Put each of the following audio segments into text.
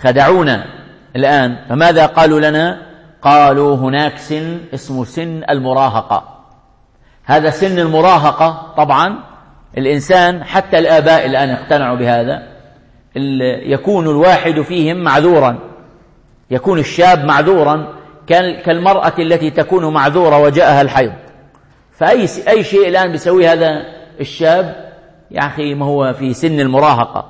خدعونا الآن. فماذا قالوا لنا؟ قالوا هناك سن اسمه سن المراهقة. هذا سن المراهقة طبعا الإنسان حتى الآباء الآن اقتنعوا بهذا، يكون الواحد فيهم معذورا، يكون الشاب معذورا كالمرأة التي تكون معذورة وجاءها الحيض. فأي شيء الآن بيسوي هذا الشاب، يا أخي ما هو في سن المراهقة،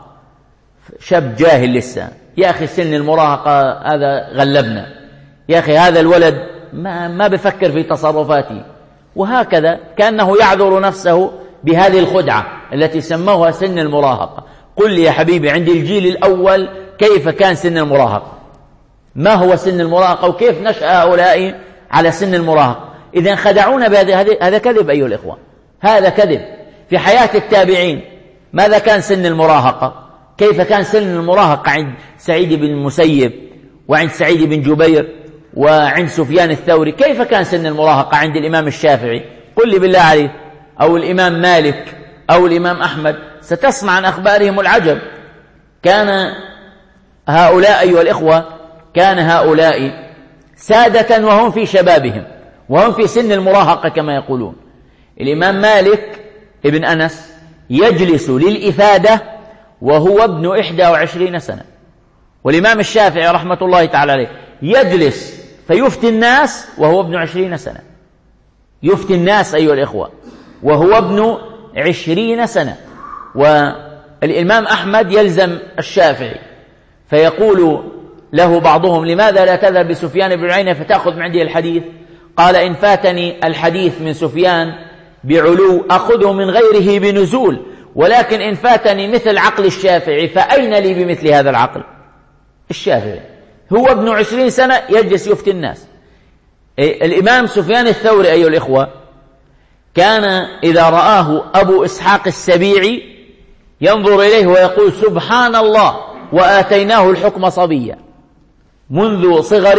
شاب جاهل لسه، يا أخي سن المراهقة هذا غلبنا، يا أخي هذا الولد ما بفكر في تصرفاته. وهكذا كأنه يعذر نفسه بهذه الخدعة التي سموها سن المراهقة. قل لي يا حبيبي عند الجيل الأول كيف كان سن المراهقة، ما هو سن المراهقة وكيف نشأ هؤلاء على سن المراهقة. إذن خدعونا هذا كذب أيها الإخوة، هذا كذب. في حياة التابعين ماذا كان سن المراهقة؟ كيف كان سن المراهقة عند سعيد بن المسيب وعند سعيد بن جبير وعند سفيان الثوري؟ كيف كان سن المراهقة عند الإمام الشافعي؟ قل لي بالله عليك، أو الإمام مالك أو الإمام أحمد، ستسمع عن أخبارهم العجب. كان هؤلاء أيها الإخوة، كان هؤلاء سادة وهم في شبابهم وهم في سن المراهقة كما يقولون. الإمام مالك ابن أنس يجلس للإفادة وهو ابن 21 سنة، والإمام الشافعي رحمة الله تعالى عليه يجلس فيفتي الناس وهو ابن 20 سنة، يفتي الناس أيها الإخوة وهو ابن 20 سنة. والإمام أحمد يلزم الشافعي فيقول له بعضهم: لماذا لا تذهب بسفيان بن عيينة فتأخذ من عنده الحديث؟ قال: إن فاتني الحديث من سفيان بعلو أخذه من غيره بنزول، ولكن إن فاتني مثل عقل الشافعي فأين لي بمثل هذا العقل؟ الشافعي هو ابن 20 سنة يجلس يفتي الناس. الإمام سفيان الثوري أيها الإخوة كان إذا رآه أبو إسحاق السبيعي ينظر إليه ويقول: سبحان الله وآتيناه الحكم صبيا. منذ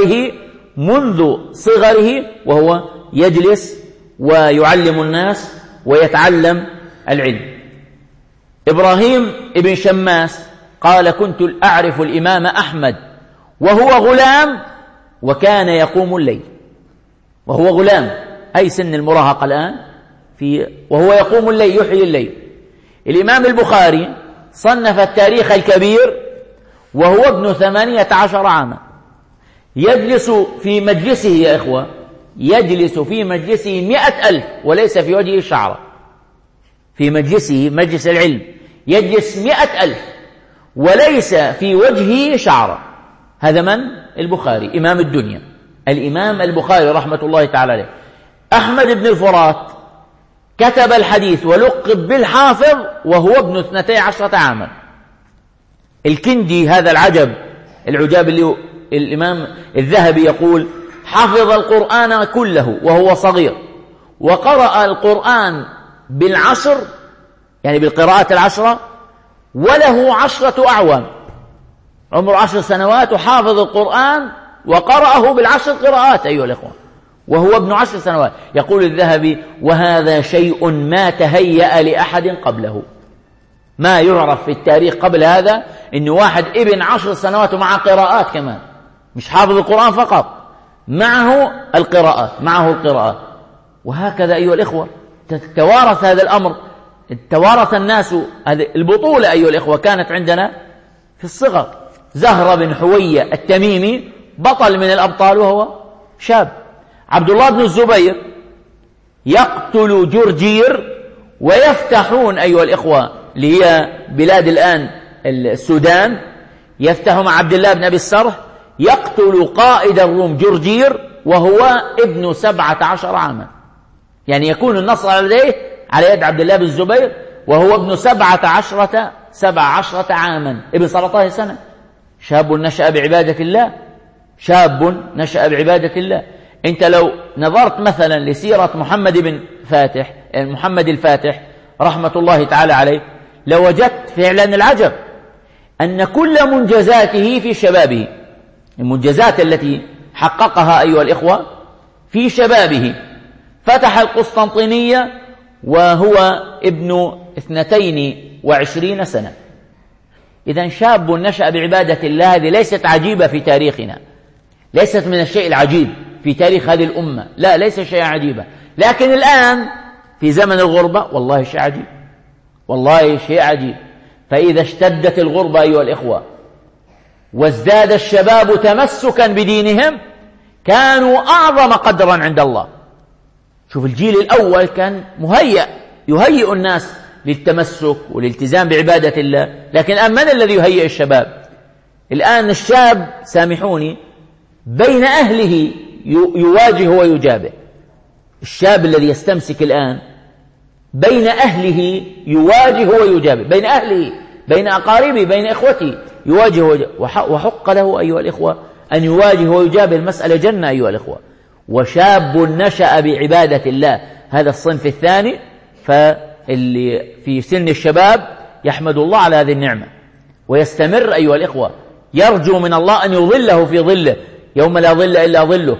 صغره وهو يجلس ويعلم الناس ويتعلم العلم. إبراهيم ابن شماس قال: كنت أعرف الإمام أحمد وهو غلام وكان يقوم الليل. وهو غلام أي سن المراهقة الآن، وهو يقوم الليل يحيي الليل. الإمام البخاري صنف التاريخ الكبير وهو ابن 18 عاما، يجلس في مجلسه يا إخوة، يجلس في مجلسه 100,000 وليس في وجهه شعرة. في مجلسه مجلس العلم يجلس 100,000 وليس في وجهه شعرة. هذا من؟ البخاري إمام الدنيا، الإمام البخاري رحمة الله تعالى عليه. أحمد بن الفرات كتب الحديث ولقب بالحافظ وهو ابن 12 عاما. الكندي هذا العجاب اللي الإمام الذهبي يقول: حفظ القرآن كله وهو صغير، وقرأ القرآن بالعشر يعني بالقراءات 10 وله 10 أعوام، عمره 10 سنوات وحافظ القرآن وقرأه بالعشر قراءات أيها الأخوة وهو ابن 10 سنوات. يقول الذهبي: وهذا شيء ما تهيأ لأحد قبله. ما يعرف في التاريخ قبل هذا إن واحد ابن 10 سنوات ومع قراءات كمان، مش حافظ القرآن فقط، معه القراءات. وهكذا أيها الإخوة توارث هذا الأمر، توارث الناس هذه البطولة أيها الإخوة. كانت عندنا في الصغر زهرة بن حوية التميمي بطل من الأبطال وهو شاب. عبد الله بن الزبير يقتل جرجير ويفتحون أيها الإخوة اللي هي بلاد الآن السودان، يفتح مع عبد الله بن أبي السرح، يقتل قائد الروم جرجير وهو ابن 17 عاما. يعني يكون النصر على يد عبد الله بن الزبير وهو ابن 17 عاما، ابن 17 سنة. شاب نشأ بعبادة الله. انت لو نظرت مثلا لسيرة محمد الفاتح رحمة الله تعالى عليه لوجدت فعلا العجب أن كل منجزاته في شبابه، المنجزات التي حققها أيها الإخوة في شبابه. فتح القسطنطينية وهو ابن 22 سنة، إذن شاب نشأ بعبادة الله هذه ليست عجيبة في تاريخنا، ليست من الشيء العجيب في تاريخ هذه الأمة، لا، ليس شيء عجيبا. لكن الآن في زمن الغربة والله شيء عجيب، والله شيء عجيب. فإذا اشتدت الغربة أيها الإخوة وازداد الشباب تمسكا بدينهم كانوا أعظم قدرا عند الله. شوف الجيل الأول كان يهيئ الناس للتمسك والالتزام بعبادة الله، لكن الآن من الذي يهيئ الشباب؟ الآن الشاب، سامحوني، بين أهله يواجه ويجابه. الشاب الذي يستمسك الآن بين أهله يواجه ويجابه، بين أهله، بين أقاربه، بين إخوته يواجه وحق له أيها الإخوة أن يواجه ويجابه. المسألة جنة أيها الإخوة. وشاب نشأ بعبادة الله، هذا الصنف الثاني، فاللي في سن الشباب يحمد الله على هذه النعمة ويستمر أيها الإخوة، يرجو من الله أن يظله في ظله يوم لا ظل إلا ظله.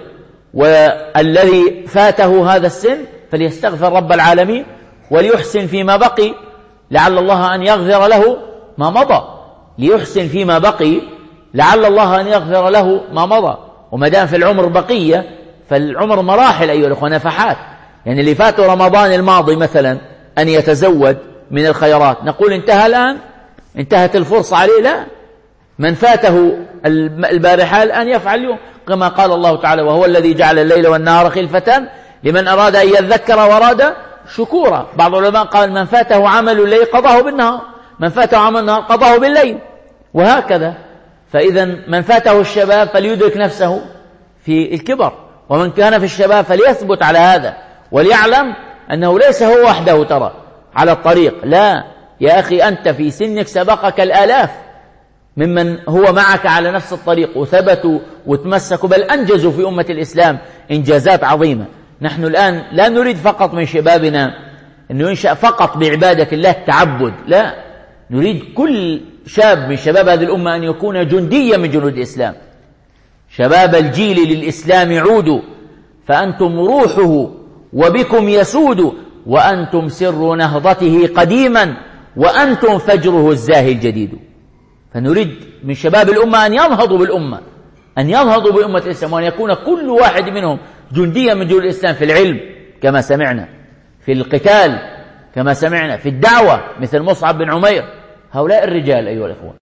والذي فاته هذا السن فليستغفر رب العالمين وليحسن فيما بقي، لعل الله أن يغفر له ما مضى، ليحسن فيما بقي لعل الله أن يغفر له ما مضى. وما دام في العمر بقية فالعمر مراحل أيها الأخوة، نفحات. يعني اللي فاته رمضان الماضي مثلا أن يتزود من الخيرات نقول انتهى الآن، انتهت الفرصة عليه؟ لا، من فاته البارحة الآن يفعل اليوم، كما قال الله تعالى: وهو الذي جعل الليل والنهار خلفة لمن أراد أن يذكر وراد شكورا. بعض العلماء قال من فاته عمل الليل قضاه بالنهار، من فاته عمل النهار قضاه بالليل، وهكذا. فإذا من فاته الشباب فليدرك نفسه في الكبر، ومن كان في الشباب فليثبت على هذا وليعلم أنه ليس هو وحده ترى على الطريق، لا يا أخي، أنت في سنك سبقك الآلاف ممن هو معك على نفس الطريق وثبتوا وتمسكوا، بل أنجزوا في أمة الإسلام إنجازات عظيمة. نحن الآن لا نريد فقط من شبابنا أنه ينشأ فقط بعبادة الله التعبد، لا، نريد كل شاب من شباب هذه الأمة أن يكون جنديا من جنود الإسلام. شباب الجيل للإسلام عودوا، فأنتم روحه وبكم يسود، وأنتم سر نهضته قديما، وأنتم فجره الزاهي الجديد. فنريد من شباب الأمة أن ينهضوا بالأمة، أن ينهضوا بأمة الإسلام، وأن يكون كل واحد منهم جنديا من جنود الإسلام في العلم كما سمعنا، في القتال كما سمعنا، في الدعوة مثل مصعب بن عمير. هؤلاء الرجال أيها الأخوة.